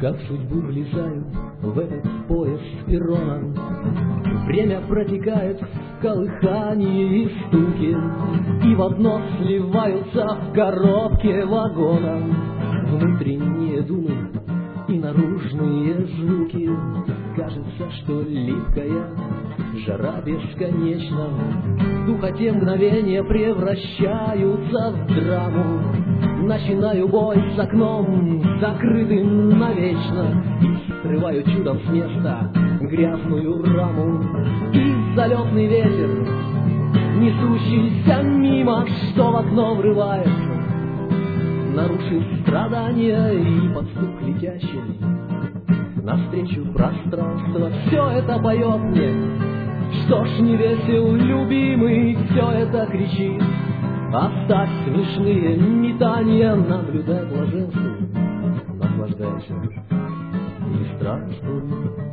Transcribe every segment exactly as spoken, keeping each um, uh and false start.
как в судьбу влезаю в этот поезд перрона. Время протекает в колыхании и стуке, и в одно сливаются в коробке вагона внутренние думы и наружные звуки. Кажется, что липкая жара бесконечна, в духоте мгновения превращаются в драму. Начинаю бой с окном, закрытым навечно, и срываю чудом с места грязную раму. И залетный ветер, несущийся мимо, что в окно врывается, нарушив страдания и под стук летящий навстречу пространства. Все это поет мне, что ж не весел, любимый, все это кричит. Оставь смешные метания, наблюдай блаженство, наслаждайся и странствуй.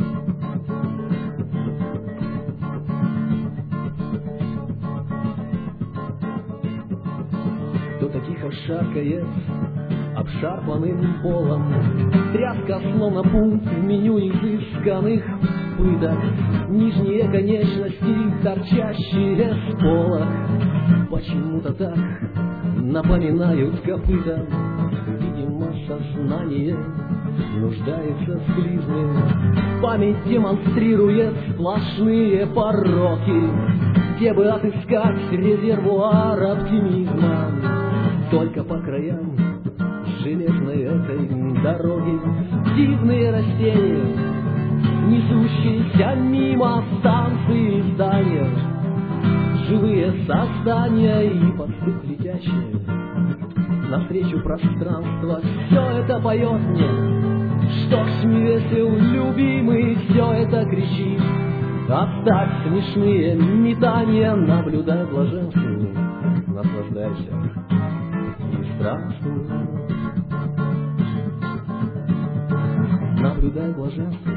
Кто-то тихо шаркает обшарпанным полом, тряска словно пункт в меню изысканных пыток, нижние конечности, торчащие с пола, почему-то так напоминают копыта. Видимо, сознание нуждается в клизме, память демонстрирует сплошные пороки, где бы отыскать резервуар оптимизма. Только по краям железной этой дороги дивные растения, несущиеся мимо станции и здания, живые создания и под стук летящие навстречу пространства. Все это поет мне, что ж не весел, любимый, все это кричит. Оставь смешные метания, наблюдай блаженство, наслаждайся и странствуй. Наблюдай блаженство,